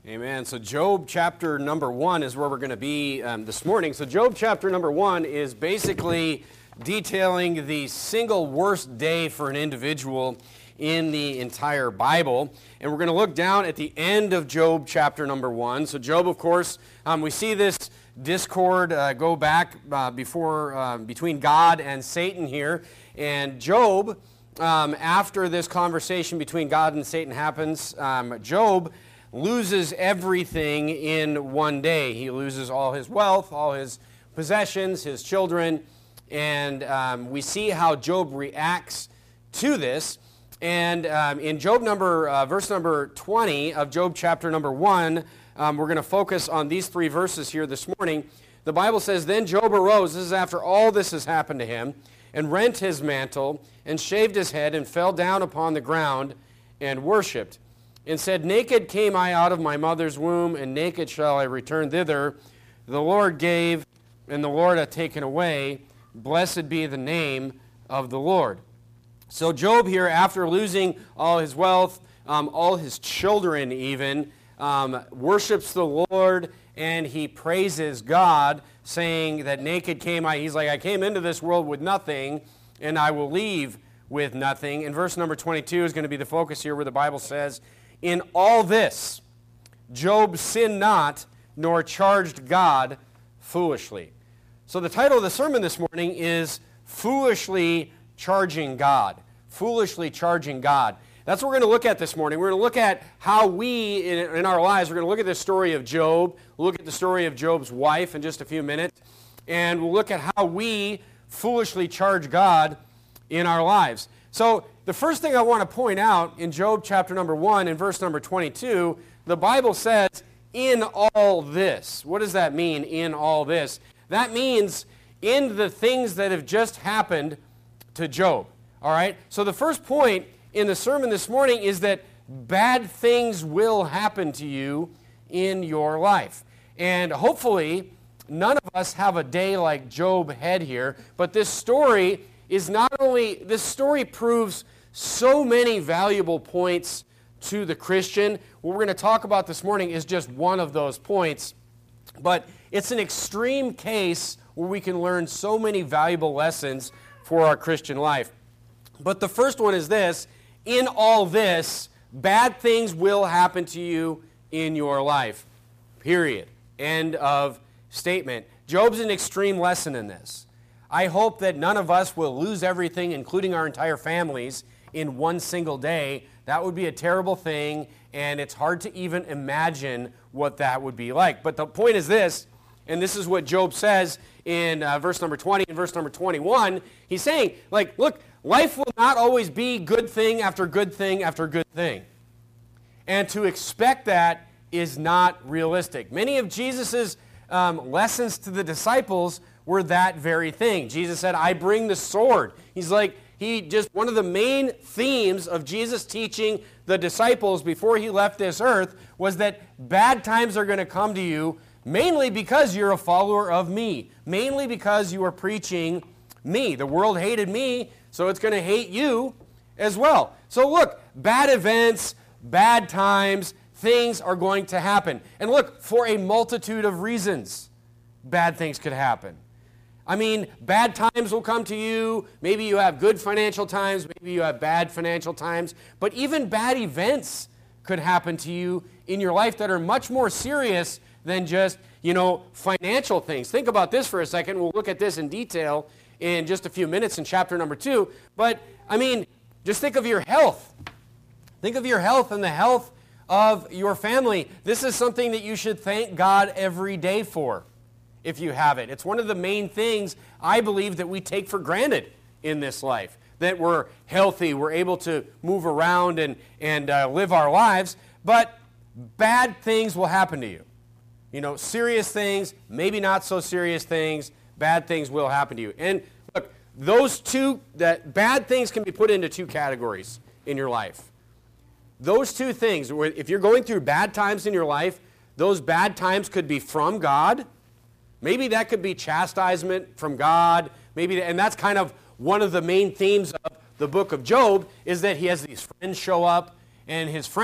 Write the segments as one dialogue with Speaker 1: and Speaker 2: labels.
Speaker 1: Amen. So Job chapter number 1 is where we're going to be this morning. So Job chapter number 1 is basically detailing the single worst day for an individual in the entire Bible. And we're going to look down at the end of Job chapter number 1. So Job, of course, we see this discord go back between God and Satan here. And Job, after this conversation between God and Satan happens, Job loses everything in one day. He loses all his wealth, all his possessions, his children, and we see how Job reacts to this. And in verse number 20 of Job chapter number 1, we're going to focus on these three verses here this morning. The Bible says, "Then Job arose," this is after all this has happened to him, "and rent his mantle, and shaved his head, and fell down upon the ground, and worshipped, and said, Naked came I out of my mother's womb, and naked shall I return thither. The Lord gave, and the Lord hath taken away. Blessed be the name of the Lord." So Job here, after losing all his wealth, all his children even, worships the Lord, and he praises God, saying that naked came I. He's like, I came into this world with nothing, and I will leave with nothing. And verse number 22 is going to be the focus here, where the Bible says, "In all this, Job sinned not, nor charged God foolishly." So the title of the sermon this morning is Foolishly Charging God. Foolishly Charging God. That's what we're going to look at this morning. We're going to look at how we, in our lives, we're going to look at the story of Job. We'll look at the story of Job's wife in just a few minutes. And we'll look at how we foolishly charge God in our lives. So the first thing I want to point out in Job chapter number 1 and verse number 22, the Bible says, "in all this." What does that mean, in all this? That means in the things that have just happened to Job. All right? So the first point in the sermon this morning is that bad things will happen to you in your life. And hopefully, none of us have a day like Job had here, but this story proves so many valuable points to the Christian. What we're going to talk about this morning is just one of those points, but it's an extreme case where we can learn so many valuable lessons for our Christian life. But the first one is this: in all this, bad things will happen to you in your life. Period. End of statement. Job's an extreme lesson in this. I hope that none of us will lose everything, including our entire families, in one single day. That would be a terrible thing, and it's hard to even imagine what that would be like. But the point is this, and this is what Job says in verse number 20 and verse number 21. He's saying, look, life will not always be good thing after good thing after good thing. And to expect that is not realistic. Many of Jesus' lessons to the disciples were that very thing. Jesus said, "I bring the sword." One of the main themes of Jesus teaching the disciples before he left this earth was that bad times are going to come to you, mainly because you're a follower of me, mainly because you are preaching me. The world hated me, so it's going to hate you as well. So look, bad events, bad times, things are going to happen. And look, for a multitude of reasons, bad things could happen. I mean, bad times will come to you. Maybe you have good financial times. Maybe you have bad financial times. But even bad events could happen to you in your life that are much more serious than just, financial things. Think about this for a second. We'll look at this in detail in just a few minutes in chapter number 2. But, just think of your health. Think of your health and the health of your family. This is something that you should thank God every day for, if you have it. It's one of the main things I believe that we take for granted in this life, that we're healthy, we're able to move around and live our lives, but bad things will happen to you. Serious things, maybe not so serious things, bad things will happen to you. And look, that bad things can be put into two categories in your life. Those two things, if you're going through bad times in your life, those bad times could be from God. Maybe that could be chastisement from God. And that's kind of one of the main themes of the book of Job, is that he has these friends show up, and his friends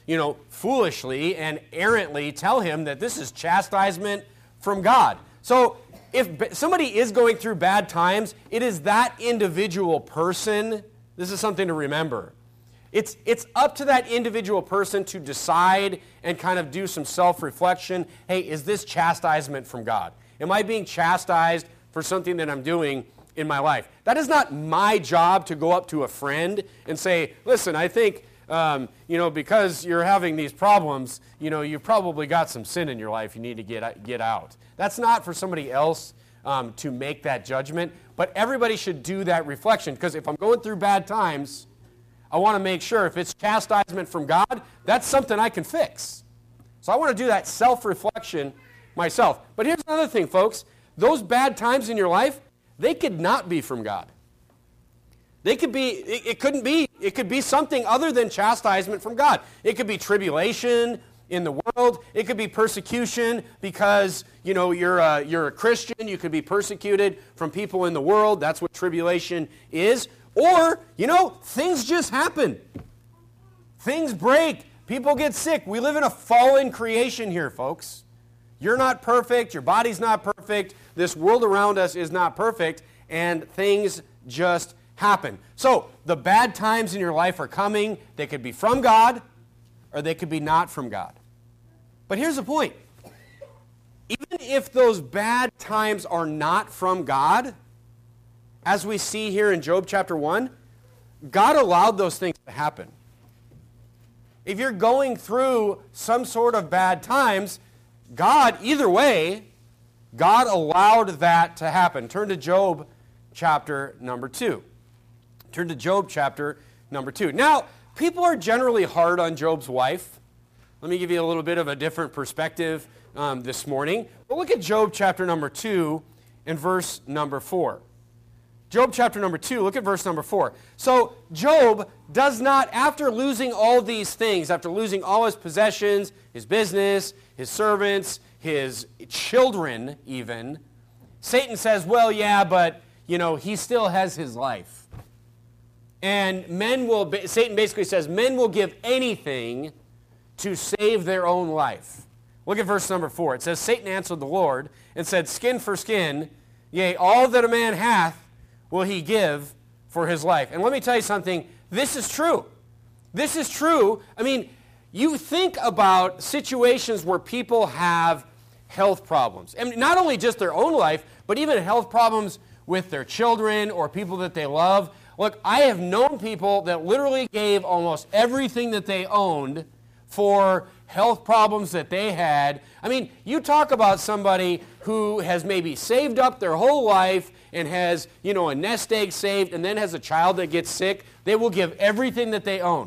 Speaker 1: foolishly and errantly tell him that this is chastisement from God. So if somebody is going through bad times, it is that individual person. This is something to remember. It's up to that individual person to decide and kind of do some self-reflection. Hey, is this chastisement from God? Am I being chastised for something that I'm doing in my life? That is not my job to go up to a friend and say, listen, I think, because you're having these problems, you've probably got some sin in your life you need to get out. That's not for somebody else to make that judgment, but everybody should do that reflection, because if I'm going through bad times, I want to make sure if it's chastisement from God, that's something I can fix. So I want to do that self-reflection myself. But here's another thing, folks. Those bad times in your life, they could not be from God. They could be, it could be something other than chastisement from God. It could be tribulation in the world. It could be persecution because, you're a Christian. You could be persecuted from people in the world. That's what tribulation is. Or, things just happen. Things break. People get sick. We live in a fallen creation here, folks. You're not perfect. Your body's not perfect. This world around us is not perfect. And things just happen. So, the bad times in your life are coming. They could be from God, or they could be not from God. But here's the point. Even if those bad times are not from God, as we see here in Job chapter 1, God allowed those things to happen. If you're going through some sort of bad times, God, either way, God allowed that to happen. Turn to Job chapter number 2. Turn to Job chapter number 2. Now, people are generally hard on Job's wife. Let me give you a little bit of a different perspective this morning. But look at Job chapter number 2 and verse number 4. Job chapter number 2, look at verse number 4. So Job does not, after losing all these things, after losing all his possessions, his business, his servants, his children even, Satan says, well, yeah, but, he still has his life. And Satan basically says, men will give anything to save their own life. Look at verse number 4. It says, Satan answered the Lord and said, skin for skin, yea, all that a man hath will he give for his life. And let me tell you something, this is true. This is true. I mean, you think about situations where people have health problems. And not only just their own life, but even health problems with their children or people that they love. Look, I have known people that literally gave almost everything that they owned for health problems that they had. I mean, you talk about somebody who has maybe saved up their whole life and has, a nest egg saved and then has a child that gets sick. They will give everything that they own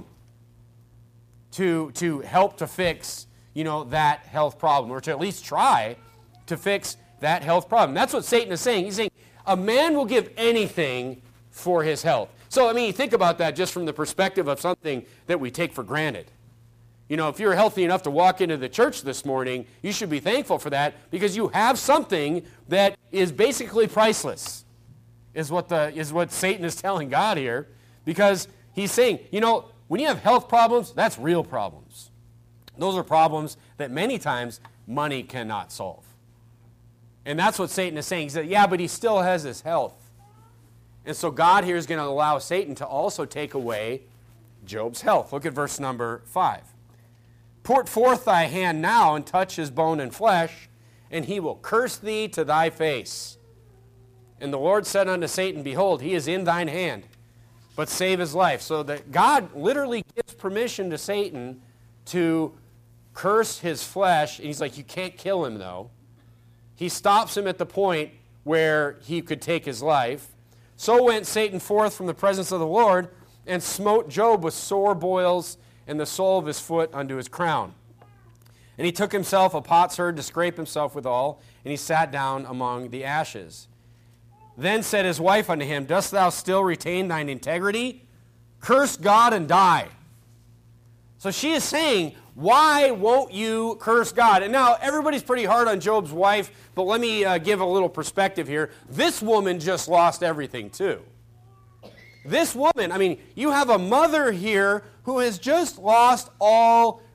Speaker 1: to help to fix, that health problem, or to at least try to fix that health problem. That's what Satan is saying. He's saying a man will give anything for his health. So, you think about that just from the perspective of something that we take for granted. If you're healthy enough to walk into the church this morning, you should be thankful for that because you have something that is basically priceless, is what Satan is telling God here, because he's saying, when you have health problems, that's real problems. Those are problems that many times money cannot solve. And that's what Satan is saying. He said, yeah, but he still has his health. And so God here is going to allow Satan to also take away Job's health. Look at verse number 5. Put forth thy hand now and touch his bone and flesh, and he will curse thee to thy face. And the Lord said unto Satan, behold, he is in thine hand, but save his life. So that God literally gives permission to Satan to curse his flesh. And he's like, you can't kill him though. He stops him at the point where he could take his life. So went Satan forth from the presence of the Lord and smote Job with sore boils and the sole of his foot unto his crown. And he took himself a potsherd to scrape himself withal, and he sat down among the ashes. Then said his wife unto him, dost thou still retain thine integrity? Curse God and die. So she is saying, why won't you curse God? And now everybody's pretty hard on Job's wife, but let me give a little perspective here. This woman just lost everything too. This woman, you have a mother here who has just lost all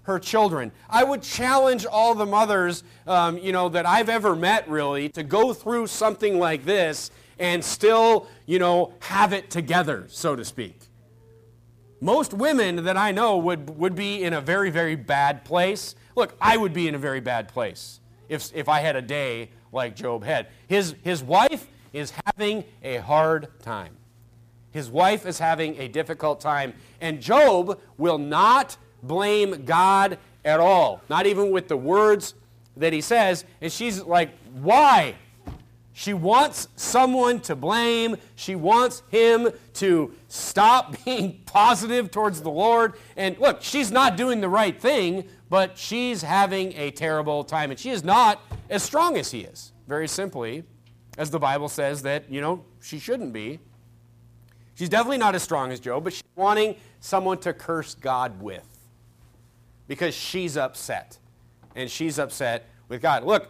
Speaker 1: her children. I would challenge all the mothers, that I've ever met, really, to go through something like this and still, have it together, so to speak. Most women that I know would be in a very, very bad place. Look, I would be in a very bad place if I had a day like Job had. His wife is having a hard time. His wife is having a difficult time. And Job will not blame God at all, not even with the words that he says. And she's like, why? She wants someone to blame. She wants him to stop being positive towards the Lord. And look, she's not doing the right thing, but she's having a terrible time. And she is not as strong as he is, very simply, as the Bible says that, she shouldn't be. She's definitely not as strong as Job, but she's wanting someone to curse God with because she's upset. And she's upset with God. Look,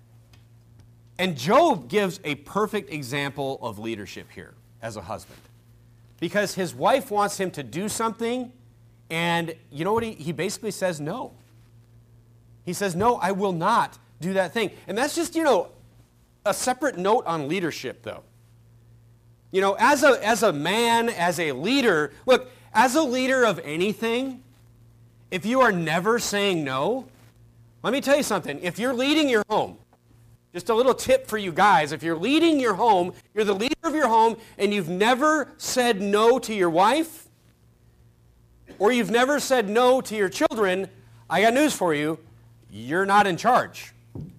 Speaker 1: and Job gives a perfect example of leadership here as a husband. Because his wife wants him to do something, and you know what he basically says? No. He says, no, I will not do that thing. And that's just, a separate note on leadership, though. As a man, as a leader, look, as a leader of anything, if you are never saying no, let me tell you something. If you're leading your home, just a little tip for you guys. If you're leading your home, you're the leader of your home, and you've never said no to your wife, or you've never said no to your children, I got news for you. You're not in charge.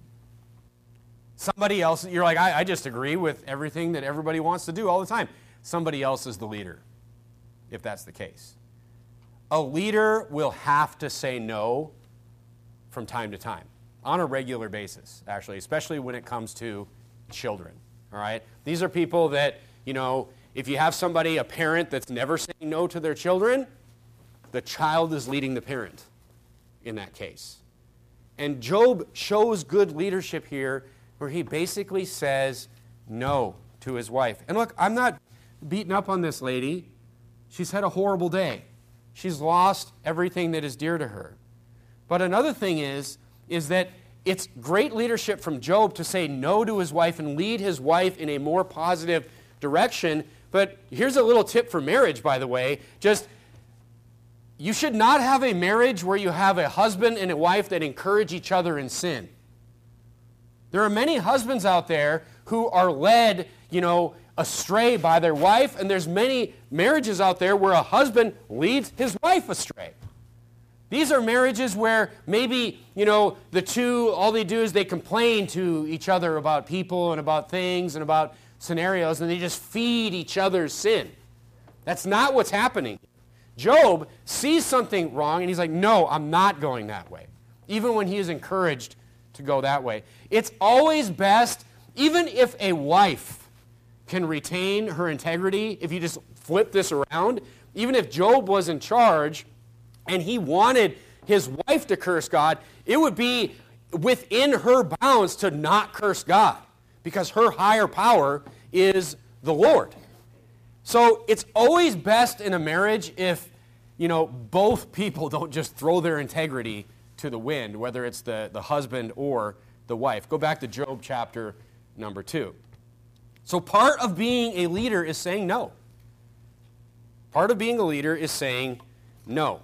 Speaker 1: Somebody else, you're like, I just agree with everything that everybody wants to do all the time. Somebody else is the leader, if that's the case. A leader will have to say no from time to time. On a regular basis, actually, especially when it comes to children, all right? These are people that, if you have somebody, a parent that's never saying no to their children, the child is leading the parent in that case. And Job shows good leadership here where he basically says no to his wife. And look, I'm not beating up on this lady. She's had a horrible day. She's lost everything that is dear to her. But another thing is that it's great leadership from Job to say no to his wife and lead his wife in a more positive direction. But here's a little tip for marriage, by the way. You should not have a marriage where you have a husband and a wife that encourage each other in sin. There are many husbands out there who are led, astray by their wife, and there's many marriages out there where a husband leads his wife astray. These are marriages where maybe, the two, all they do is they complain to each other about people and about things and about scenarios, and they just feed each other's sin. That's not what's happening. Job sees something wrong, and he's like, no, I'm not going that way, even when he is encouraged to go that way. It's always best, even if a wife can retain her integrity, if you just flip this around, even if Job was in charge, and he wanted his wife to curse God, it would be within her bounds to not curse God because her higher power is the Lord. So it's always best in a marriage if, both people don't just throw their integrity to the wind, whether it's the husband or the wife. Go back to Job chapter number 2. So part of being a leader is saying no. Part of being a leader is saying no.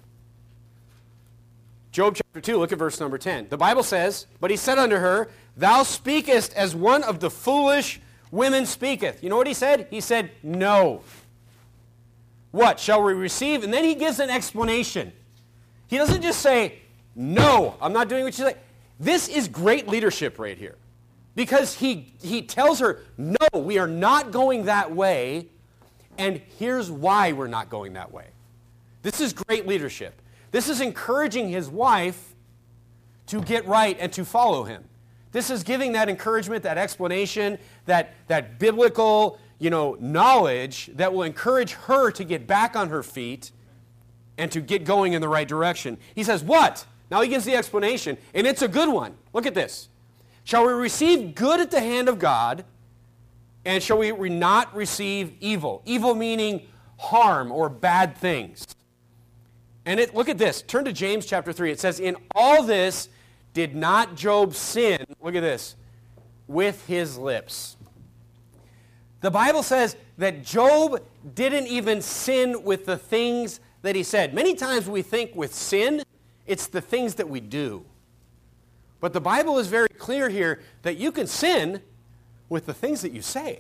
Speaker 1: Job chapter 2, look at verse number 10. The Bible says, but he said unto her, thou speakest as one of the foolish women speaketh. You know what he said? He said, no. What shall we receive? And then he gives an explanation. He doesn't just say, no, I'm not doing what you say. This is great leadership right here. Because he tells her, no, we are not going that way, and here's why we're not going that way. This is great leadership. This is encouraging his wife to get right and to follow him. This is giving that encouragement, that explanation, that biblical, knowledge that will encourage her to get back on her feet and to get going in the right direction. He says, what? Now he gives the explanation, and it's a good one. Look at this. Shall we receive good at the hand of God, and shall we not receive evil? Evil meaning harm or bad things. And look at this. Turn to James chapter 3. It says, in all this did not Job sin, look at this, with his lips. The Bible says that Job didn't even sin with the things that he said. Many times we think with sin, it's the things that we do. But the Bible is very clear here that you can sin with the things that you say.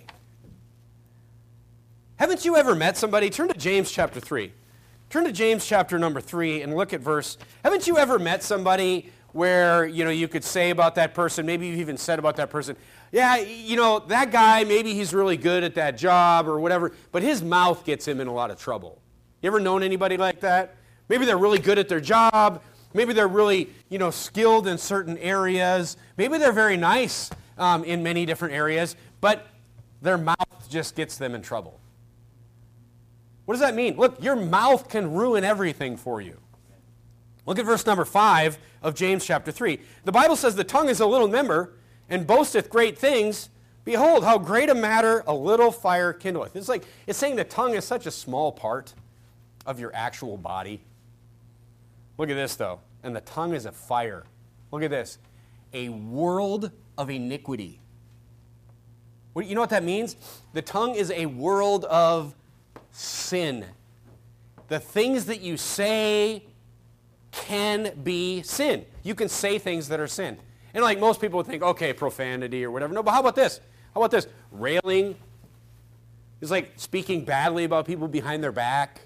Speaker 1: Haven't you ever met somebody? Turn to James chapter 3. Turn to James chapter number 3 and look at verse. Haven't you ever met somebody where, you could say about that person, maybe you've even said about that person, yeah, that guy, maybe he's really good at that job or whatever, but his mouth gets him in a lot of trouble. You ever known anybody like that? Maybe they're really good at their job. Maybe they're really, skilled in certain areas. Maybe they're very nice in many different areas, but their mouth just gets them in trouble. What does that mean? Look, your mouth can ruin everything for you. Look at verse number 5 of James chapter 3. The Bible says the tongue is a little member and boasteth great things. Behold, how great a matter a little fire kindleth. It's saying the tongue is such a small part of your actual body. Look at this, though. And the tongue is a fire. Look at this. A world of iniquity. You know what that means? The tongue is a world of sin. The things that you say can be sin. You can say things that are sin. And like most people would think, okay, profanity or whatever. No, but how about this? How about this? Railing is like speaking badly about people behind their back.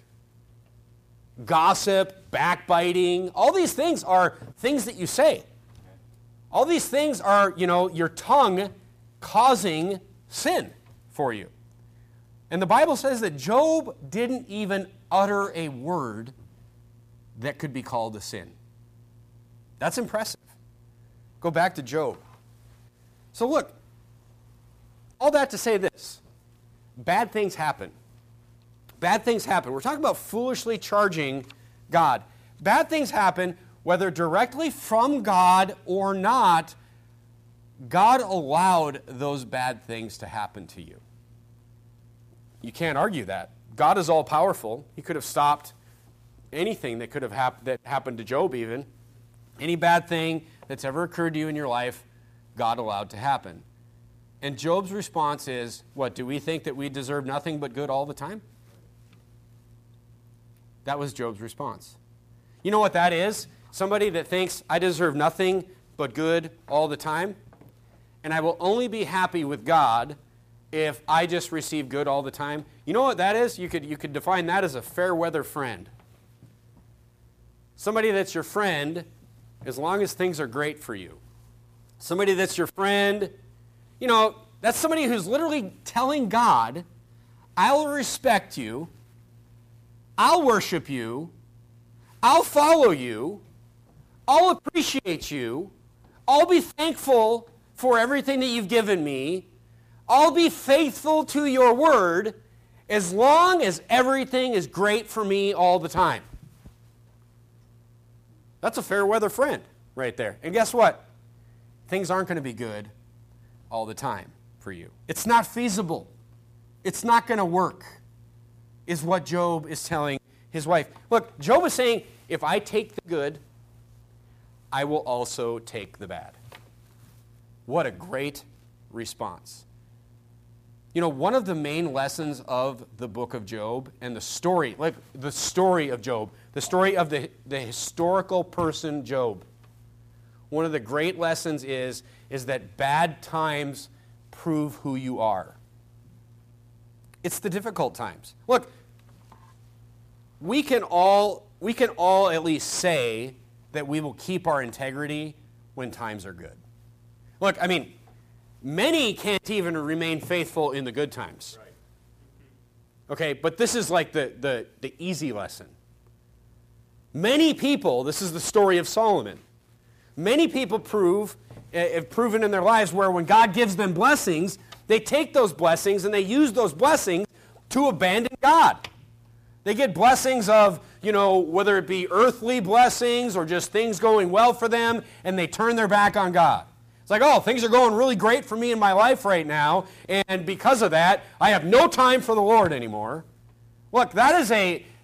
Speaker 1: Gossip, backbiting, all these things are things that you say. All these things are, your tongue causing sin for you. And the Bible says that Job didn't even utter a word that could be called a sin. That's impressive. Go back to Job. So look, all that to say this. Bad things happen. Bad things happen. We're talking about foolishly charging God. Bad things happen, whether directly from God or not. God allowed those bad things to happen to you. You can't argue that. God is all-powerful. He could have stopped anything that could have happened to Job even. Any bad thing that's ever occurred to you in your life, God allowed to happen. And Job's response is, what, do we think that we deserve nothing but good all the time? That was Job's response. You know what that is? Somebody that thinks, I deserve nothing but good all the time, and I will only be happy with God if I just receive good all the time. You know what that is? You could define that as a fair weather friend. Somebody that's your friend as long as things are great for you. Somebody that's your friend, that's somebody who's literally telling God, I'll respect you, I'll worship you, I'll follow you, I'll appreciate you, I'll be thankful for everything that you've given me, I'll be faithful to your word as long as everything is great for me all the time. That's a fair weather friend right there. And guess what? Things aren't going to be good all the time for you. It's not feasible. It's not going to work, is what Job is telling his wife. Look, Job is saying, if I take the good, I will also take the bad. What a great response. One of the main lessons of the book of Job and the story, like the story of Job, the story of the historical person Job, one of the great lessons is that bad times prove who you are. It's the difficult times. Look, we can all at least say that we will keep our integrity when times are good. Look, many can't even remain faithful in the good times. Okay, but this is like the easy lesson. Many people, this is the story of Solomon, many people have proven in their lives where when God gives them blessings, they take those blessings and they use those blessings to abandon God. They get blessings of, whether it be earthly blessings or just things going well for them, and they turn their back on God. It's like, oh, things are going really great for me in my life right now, and because of that, I have no time for the Lord anymore. Look, that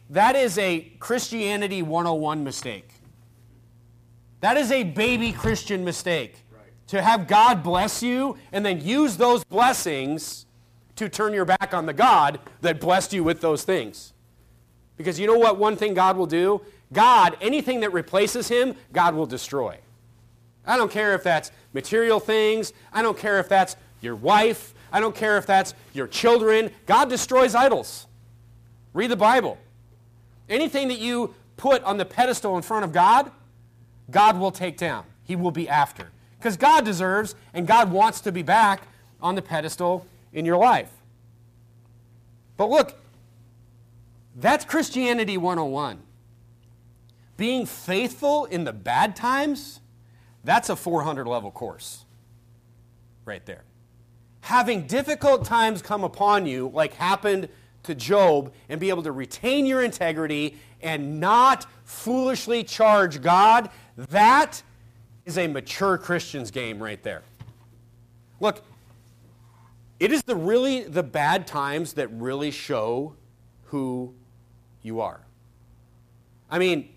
Speaker 1: that is a Christianity 101 mistake. That is a baby Christian mistake. Right. To have God bless you and then use those blessings to turn your back on the God that blessed you with those things. Because you know what one thing God will do? God, anything that replaces him, God will destroy. I don't care if that's material things. I don't care if that's your wife. I don't care if that's your children. God destroys idols. Read the Bible. Anything that you put on the pedestal in front of God, God will take down. He will be after. Because God deserves and God wants to be back on the pedestal in your life. But look, that's Christianity 101. Being faithful in the bad times, that's a 400 level course right there. Having difficult times come upon you, like happened to Job, and be able to retain your integrity and not foolishly charge God, that is a mature Christian's game right there. Look, it is the bad times that really show who you are. I mean,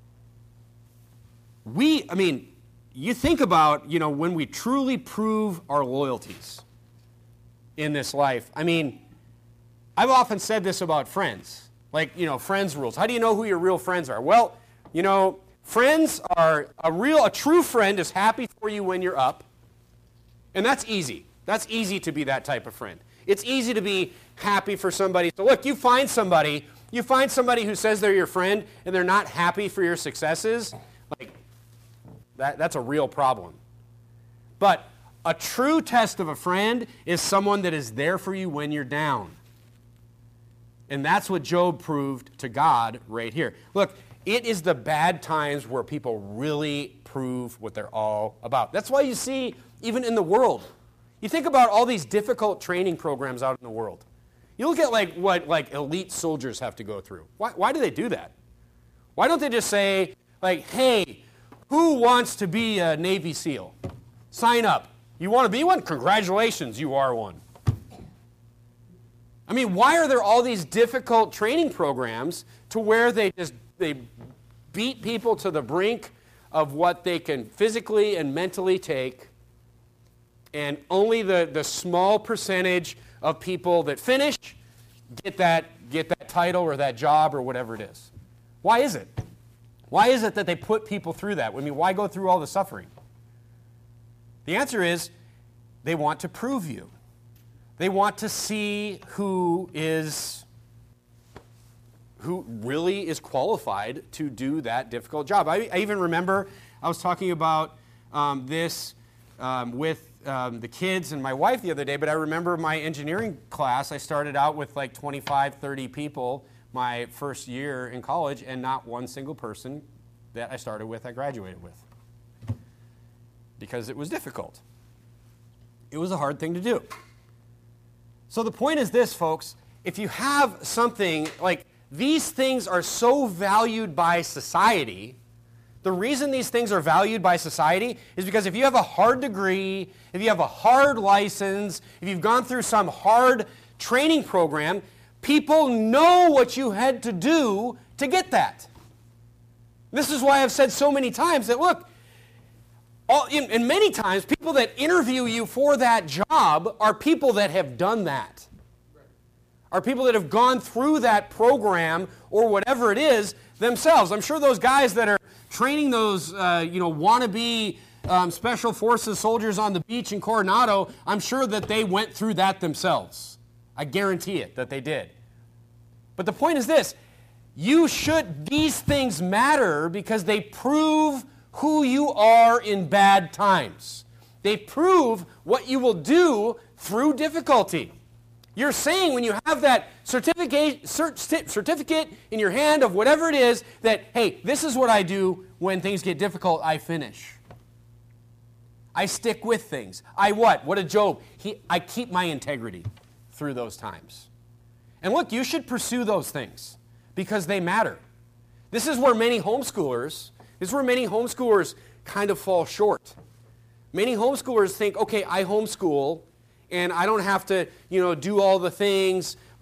Speaker 1: you think about, when we truly prove our loyalties in this life. I mean, I've often said this about friends, like, friends rules. How do you know who your real friends are? Well, friends are, a true friend is happy for you when you're up, and that's easy. That's easy to be that type of friend. It's easy to be happy for somebody. So look, you find somebody who says they're your friend and they're not happy for your successes, like, that's a real problem. But a true test of a friend is someone that is there for you when you're down. And that's what Job proved to God right here. Look, it is the bad times where people really prove what they're all about. That's why you see, even in the world, you think about all these difficult training programs out in the world. You look at what elite soldiers have to go through. Why do they do that? Why don't they just say, hey, who wants to be a Navy SEAL? Sign up. You want to be one? Congratulations, you are one. I mean, why are there all these difficult training programs to where they beat people to the brink of what they can physically and mentally take, and only the small percentage of people that finish get that title or that job or whatever it is? Why is it? Why is it that they put people through that? I mean, why go through all the suffering? The answer is they want to prove you. They want to see who really is qualified to do that difficult job. I even remember I was talking about this with the kids and my wife the other day, but I remember my engineering class, I started out with 25, 30 people my first year in college, and not one single person that I started with I graduated with. Because it was difficult. It was a hard thing to do. So the point is this, folks. If you have something like these things are so valued by society, the reason these things are valued by society is because if you have a hard degree, if you have a hard license, if you've gone through some hard training program, people know what you had to do to get that. This is why I've said so many times that, look, and many times, people that interview you for that job are people that have done that. Are people that have gone through that program or whatever it is themselves. I'm sure those guys that are training those, wannabe Special Forces soldiers on the beach in Coronado, I'm sure that they went through that themselves. I guarantee it that they did. But the point is this. These things matter because they prove who you are in bad times. They prove what you will do through difficulty. You're saying when you have that certificate in your hand of whatever it is that, hey, this is what I do when things get difficult, I finish. I stick with things. I what? What did Job? I keep my integrity through those times. And look, you should pursue those things because they matter. This is where many homeschoolers kind of fall short. Many homeschoolers think, okay, I homeschool, and I don't have to, do all the things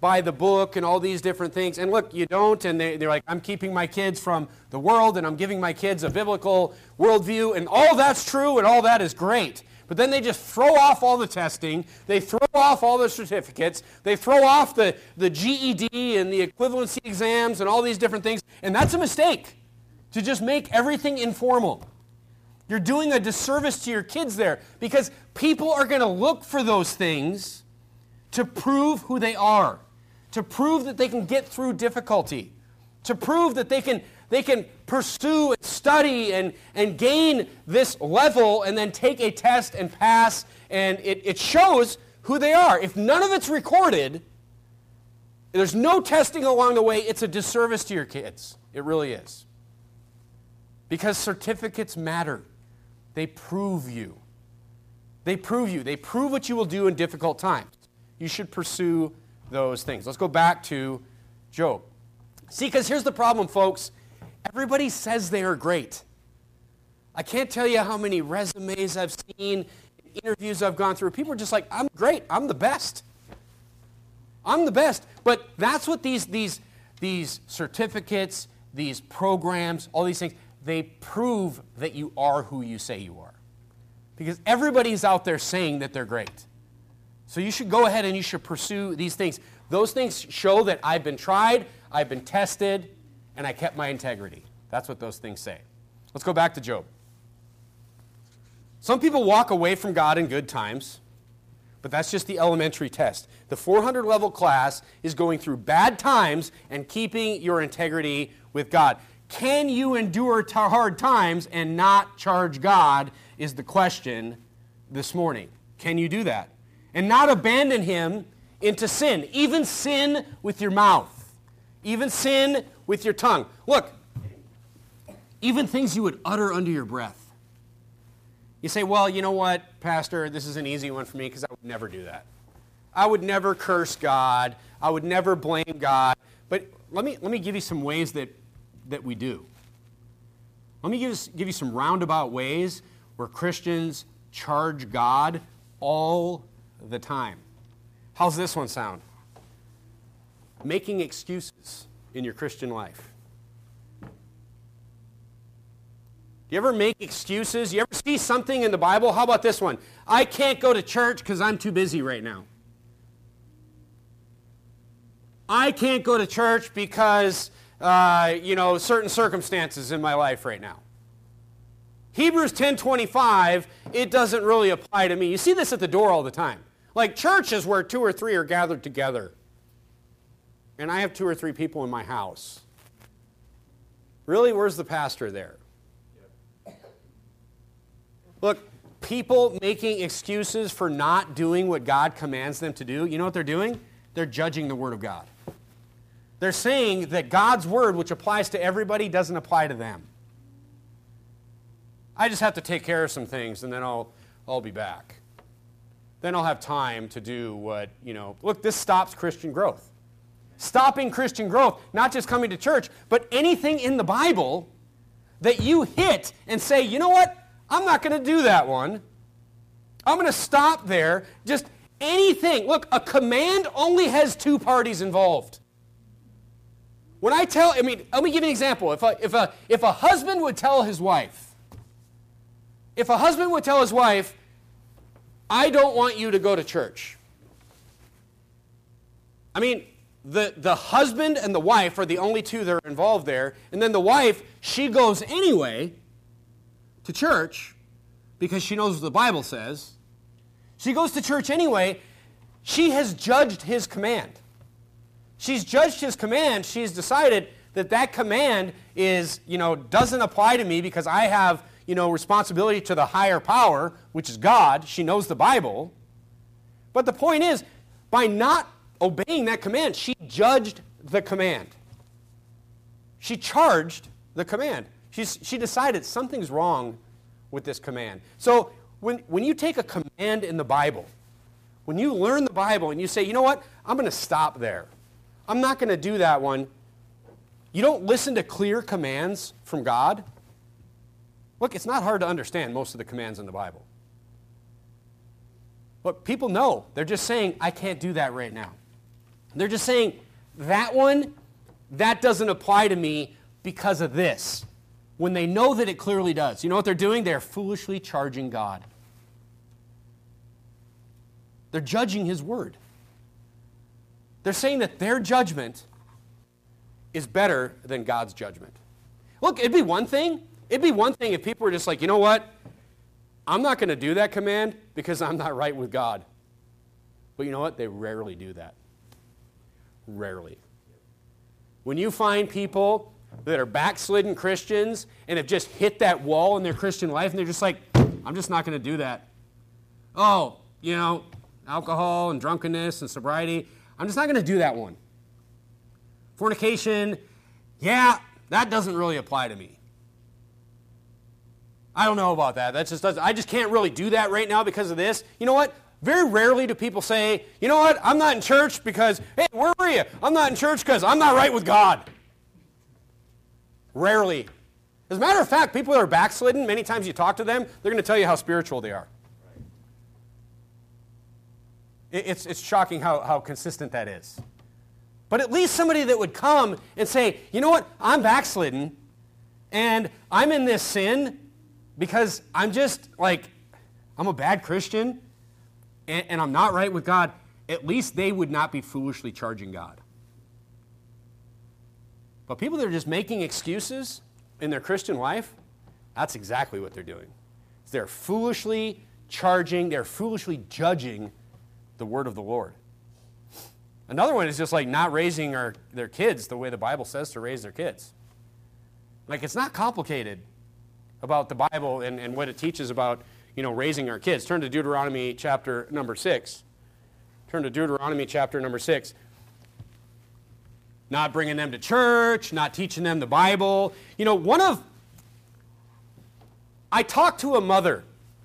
Speaker 1: by the book and all these different things. And look, you don't, and they're like, I'm keeping my kids from the world, and I'm giving my kids a biblical worldview, and all that's true, and all that is great. But then they just throw off all the testing, they throw off all the certificates, they throw off the GED and the equivalency exams and all these different things, and that's a mistake, to just make everything informal. You're doing a disservice to your kids there, because people are going to look for those things to prove who they are, to prove that they can get through difficulty, to prove that they can pursue and study and gain this level and then take a test and pass, and it shows who they are. If none of it's recorded, there's no testing along the way, it's a disservice to your kids. It really is. Because certificates matter. They prove you. They prove you. They prove what you will do in difficult times. You should pursue those things. Let's go back to Job. See, because here's the problem, folks. Everybody says they are great. I can't tell you how many resumes I've seen, interviews I've gone through. People are just like, I'm great. I'm the best. I'm the best. But that's what these certificates, these programs, all these things, they prove that you are who you say you are. Because everybody's out there saying that they're great. So you should go ahead and you should pursue these things. Those things show that I've been tried, I've been tested, and I kept my integrity. That's what those things say. Let's go back to Job. Some people walk away from God in good times, but that's just the elementary test. The 400 level class is going through bad times and keeping your integrity with God. Can you endure hard times and not charge God is the question this morning. Can you do that? And not abandon Him into sin. Even sin with your mouth. Even sin with your tongue. Look, even things you would utter under your breath. You say, well, you know what, Pastor, this is an easy one for me because I would never do that. I would never curse God. I would never blame God. But let me give you some ways that we do. Let me give you some roundabout ways where Christians charge God all the time. How's this one sound? Making excuses in your Christian life. Do you ever make excuses? You ever see something in the Bible? How about this one? I can't go to church because I'm too busy right now. I can't go to church because, certain circumstances in my life right now. Hebrews 10:25, it doesn't really apply to me. You see this at the door all the time. Like church is where 2 or 3 are gathered together. And I have 2 or 3 people in my house. Really, where's the pastor there? Look, people making excuses for not doing what God commands them to do, you know what they're doing? They're judging the Word of God. They're saying that God's Word, which applies to everybody, doesn't apply to them. I just have to take care of some things, and then I'll be back. Then I'll have time to do what, Look, this stops Christian growth. Stopping Christian growth, not just coming to church, but anything in the Bible that you hit and say, you know what? I'm not going to do that one. I'm going to stop there. Just anything. Look, a command only has 2 parties involved. Let me give you an example. If a husband would tell his wife, I don't want you to go to church. I mean, the husband and the wife are the only 2 that are involved there. And then the wife, she goes anyway to church because she knows what the Bible says. She goes to church anyway. She has judged his command. She's judged his command. She's decided that command is, doesn't apply to me because I have, responsibility to the higher power, which is God. She knows the Bible. But the point is, by not obeying that command, she judged the command. She charged the command. She decided something's wrong with this command. So when you take a command in the Bible, when you learn the Bible and you say, you know what, I'm going to stop there. I'm not going to do that one. You don't listen to clear commands from God. Look, it's not hard to understand most of the commands in the Bible. But people know. They're just saying, I can't do that right now. They're just saying, that one, that doesn't apply to me because of this, when they know that it clearly does. You know what they're doing? They're foolishly charging God. They're judging his word. They're saying that their judgment is better than God's judgment. Look, it'd be one thing if people were just like, you know what? I'm not going to do that command because I'm not right with God. But you know what? They rarely do that. Rarely. When you find people that are backslidden Christians and have just hit that wall in their Christian life and they're just like, I'm just not going to do that. Oh, you know, alcohol and drunkenness and sobriety, I'm just not going to do that one. Fornication, yeah, that doesn't really apply to me. I don't know about that. That just doesn't. I just can't really do that right now because of this. You know what? Very rarely do people say, you know what? I'm not in church because, hey, where were you? I'm not in church because I'm not right with God. Rarely. As a matter of fact, people that are backslidden, many times you talk to them, they're going to tell you how spiritual they are. It's shocking how consistent that is. But at least somebody that would come and say, you know what? I'm backslidden, and I'm in this sin because I'm just like, I'm a bad Christian, and I'm not right with God. At least they would not be foolishly charging God. But people that are just making excuses in their Christian life, that's exactly what they're doing. They're foolishly charging, they're foolishly judging the word of the Lord. Another one is just like not raising their kids the way the Bible says to raise their kids. Like, it's not complicated about the Bible and what it teaches about, you know, raising our kids. Turn to Deuteronomy chapter number 6. Turn to Deuteronomy chapter number 6. Not bringing them to church, not teaching them the Bible. You know, I talked to a mother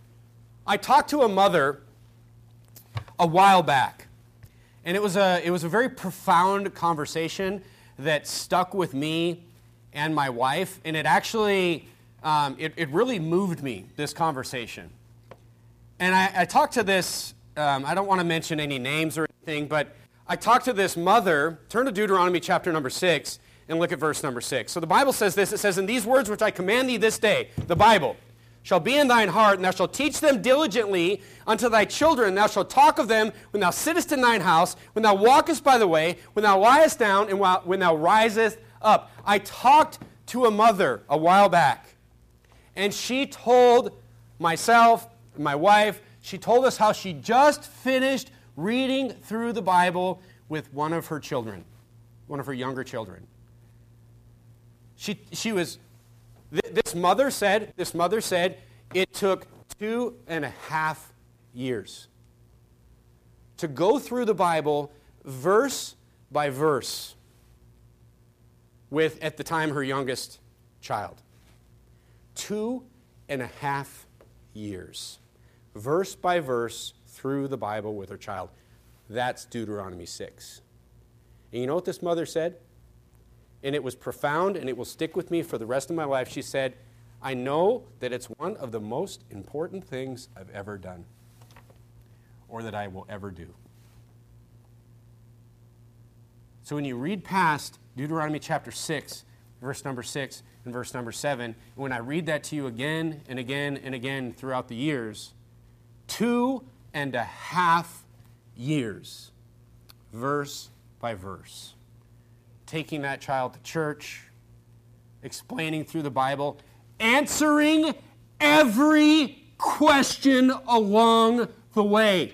Speaker 1: a while back. And it was a very profound conversation that stuck with me and my wife. And it actually, it really moved me, this conversation. And I talked to this, I don't want to mention any names or anything, but I talked to this mother. Turn to Deuteronomy chapter number 6 and look at verse number 6. So the Bible says this. It says, "In these words which I command thee this day," the Bible, "shall be in thine heart, and thou shalt teach them diligently unto thy children, and thou shalt talk of them when thou sittest in thine house, when thou walkest by the way, when thou liest down, and when thou risest up." I talked to a mother a while back, and she told myself, my wife, she told us how she just finished reading through the Bible with one of her children, one of her younger children. This mother said it took 2.5 years to go through the Bible verse by verse with, at the time, her youngest child. 2.5 years. Verse by verse through the Bible with her child. That's Deuteronomy 6. And you know what this mother said? And it was profound, and it will stick with me for the rest of my life. She said, "I know that it's one of the most important things I've ever done, or that I will ever do." So when you read past Deuteronomy chapter 6, verse number 6 and verse number 7, when I read that to you again and again and again throughout the years, 2.5 years, verse by verse, taking that child to church, explaining through the Bible, answering every question along the way.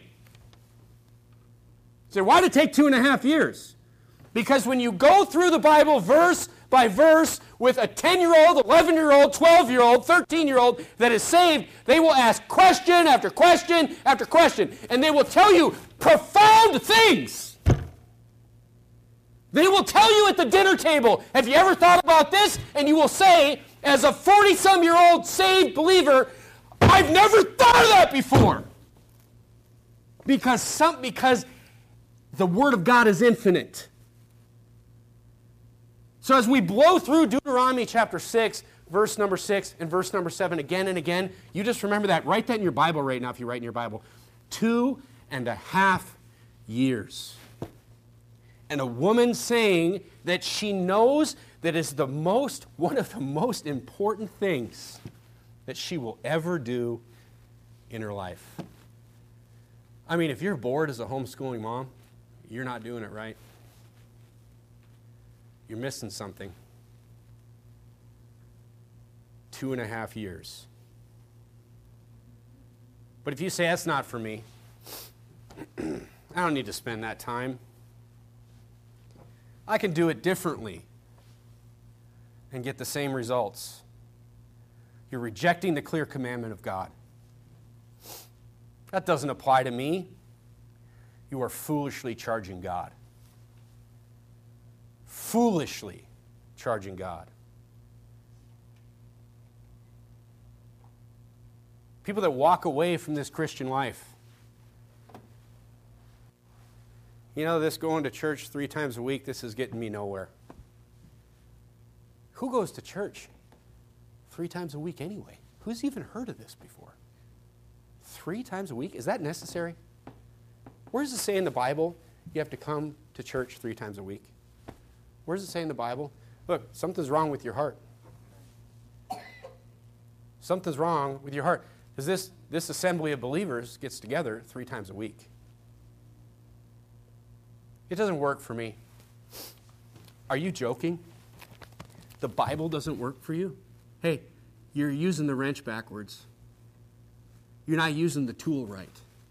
Speaker 1: So why did it take 2.5 years? Because when you go through the Bible verse by verse with a 10-year-old, 11-year-old, 12-year-old, 13-year-old that is saved, they will ask question after question after question, and they will tell you profound things. They will tell you at the dinner table, "Have you ever thought about this?" And you will say, as a 40-some-year-old saved believer, "I've never thought of that before." Because the Word of God is infinite. So as we blow through Deuteronomy chapter 6, verse number 6 and verse number 7 again and again, you just remember that. Write that in your Bible right now if you write in your Bible. 2.5 years. And a woman saying that she knows that is one of the most important things that she will ever do in her life. I mean, if you're bored as a homeschooling mom, you're not doing it right. You're missing something. 2.5 years. But if you say, that's not for me, I don't need to spend that time. I can do it differently and get the same results. You're rejecting the clear commandment of God. That doesn't apply to me. You are foolishly charging God. Foolishly charging God. People that walk away from this Christian life. You know, this going to church 3 times a week, this is getting me nowhere. Who goes to church 3 times a week anyway? Who's even heard of this before? 3 times a week? Is that necessary? Where does it say in the Bible you have to come to church 3 times a week? Where does it say in the Bible? Look, something's wrong with your heart. Something's wrong with your heart. Because this assembly of believers gets together 3 times a week. It doesn't work for me. Are you joking? The Bible doesn't work for you? Hey, you're using the wrench backwards. You're not using the tool right.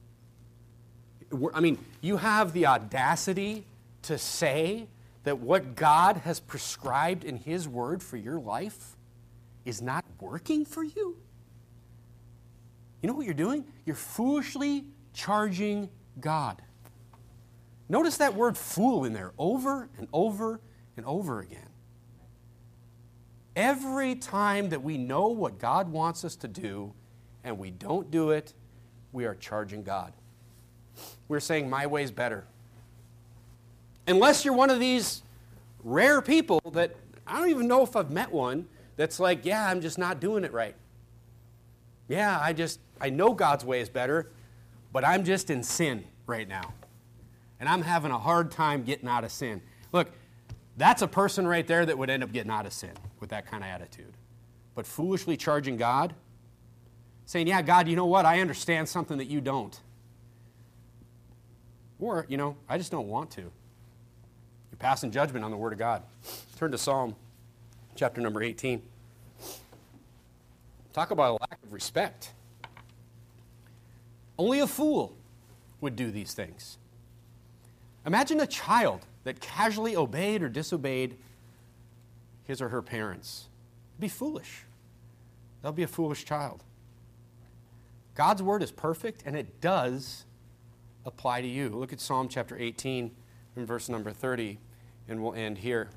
Speaker 1: I mean, you have the audacity to say that what God has prescribed in His Word for your life is not working for you? You know what you're doing? You're foolishly charging God. Notice that word fool in there over and over and over again. Every time that we know what God wants us to do and we don't do it, we are charging God. We're saying my way's better. Unless you're one of these rare people that, I don't even know if I've met one, that's like, yeah, I'm just not doing it right. Yeah, I know God's way is better, but I'm just in sin right now. And I'm having a hard time getting out of sin. Look, that's a person right there that would end up getting out of sin with that kind of attitude. But foolishly charging God, saying, yeah, God, you know what? I understand something that you don't. Or, I just don't want to. You're passing judgment on the Word of God. Turn to Psalm chapter number 18. Talk about a lack of respect. Only a fool would do these things. Imagine a child that casually obeyed or disobeyed his or her parents. It'd be foolish. They'll be a foolish child. God's Word is perfect, and it does apply to you. Look at Psalm chapter 18 and verse number 30, and we'll end here.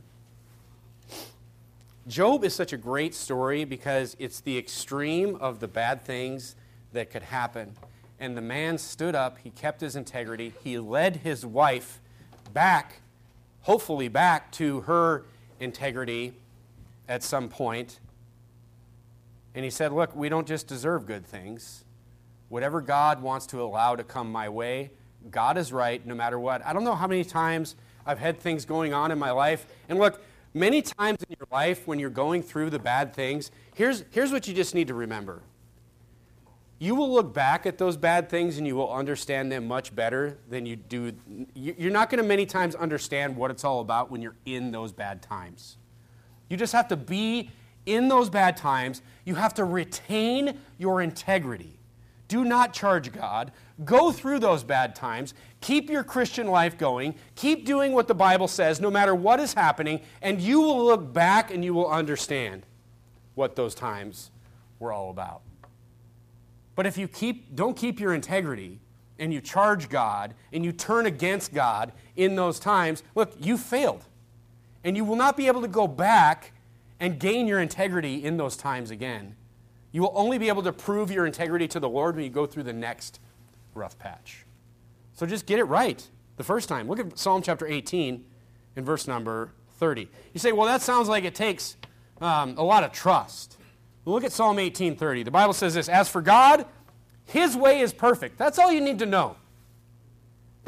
Speaker 1: Job is such a great story because it's the extreme of the bad things that could happen. And the man stood up, he kept his integrity, he led his wife back, hopefully back to her integrity at some point. And he said, look, we don't just deserve good things. Whatever God wants to allow to come my way, God is right no matter what. I don't know how many times I've had things going on in my life. And look, many times in your life when you're going through the bad things, here's what you just need to remember. You will look back at those bad things and you will understand them much better than you do. You're not going to many times understand what it's all about when you're in those bad times. You just have to be in those bad times. You have to retain your integrity. Do not charge God. Go through those bad times. Keep your Christian life going. Keep doing what the Bible says no matter what is happening, and you will look back and you will understand what those times were all about. But if you don't keep your integrity and you charge God and you turn against God in those times, look, you failed. And you will not be able to go back and gain your integrity in those times again. You will only be able to prove your integrity to the Lord when you go through the next rough patch. So just get it right the first time. Look at Psalm chapter 18 and verse number 30. You say, well, that sounds like it takes a lot of trust. Well, look at Psalm 18:30. The Bible says this, as for God, His way is perfect. That's all you need to know.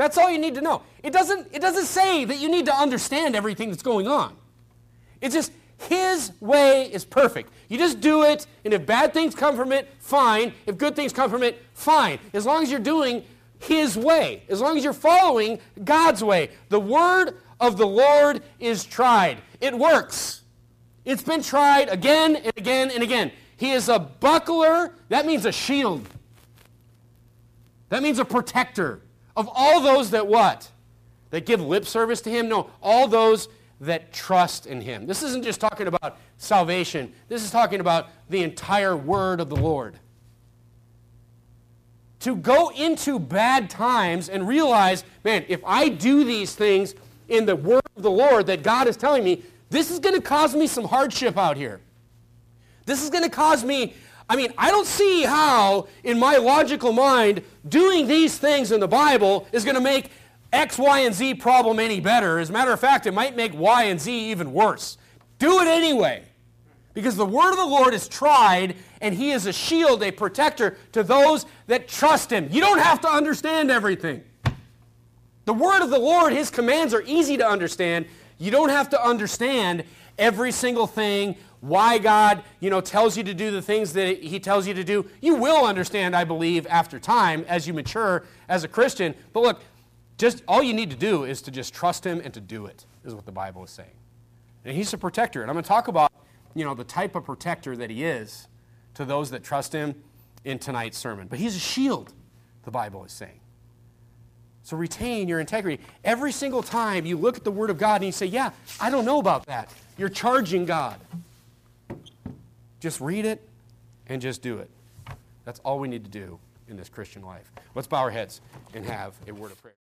Speaker 1: That's all you need to know. It doesn't say that you need to understand everything that's going on. It's just his way is perfect. You just do it, and if bad things come from it, fine. If good things come from it, fine. As long as you're doing his way. As long as you're following God's way. The word of the Lord is tried. It works. It's been tried again and again and again. He is a buckler. That means a shield. That means a protector of all those that what? That give lip service to him? No, all those that trust in him. This isn't just talking about salvation. This is talking about the entire word of the Lord. To go into bad times and realize, man, if I do these things in the word of the Lord that God is telling me, this is going to cause me some hardship out here. This is going to cause me, I don't see how, in my logical mind, doing these things in the Bible is going to make X, Y, and Z problem any better. As a matter of fact, it might make Y and Z even worse. Do it anyway. Because the word of the Lord is tried, and he is a shield, a protector to those that trust him. You don't have to understand everything. The word of the Lord, his commands are easy to understand. You don't have to understand every single thing, why God, tells you to do the things that he tells you to do. You will understand, I believe, after time, as you mature as a Christian. But look, just all you need to do is to just trust him and to do it, is what the Bible is saying. And he's a protector. And I'm going to talk about, the type of protector that he is to those that trust him in tonight's sermon. But he's a shield, the Bible is saying. So retain your integrity. Every single time you look at the Word of God and you say, yeah, I don't know about that. You're charging God. Just read it and just do it. That's all we need to do in this Christian life. Let's bow our heads and have a word of prayer.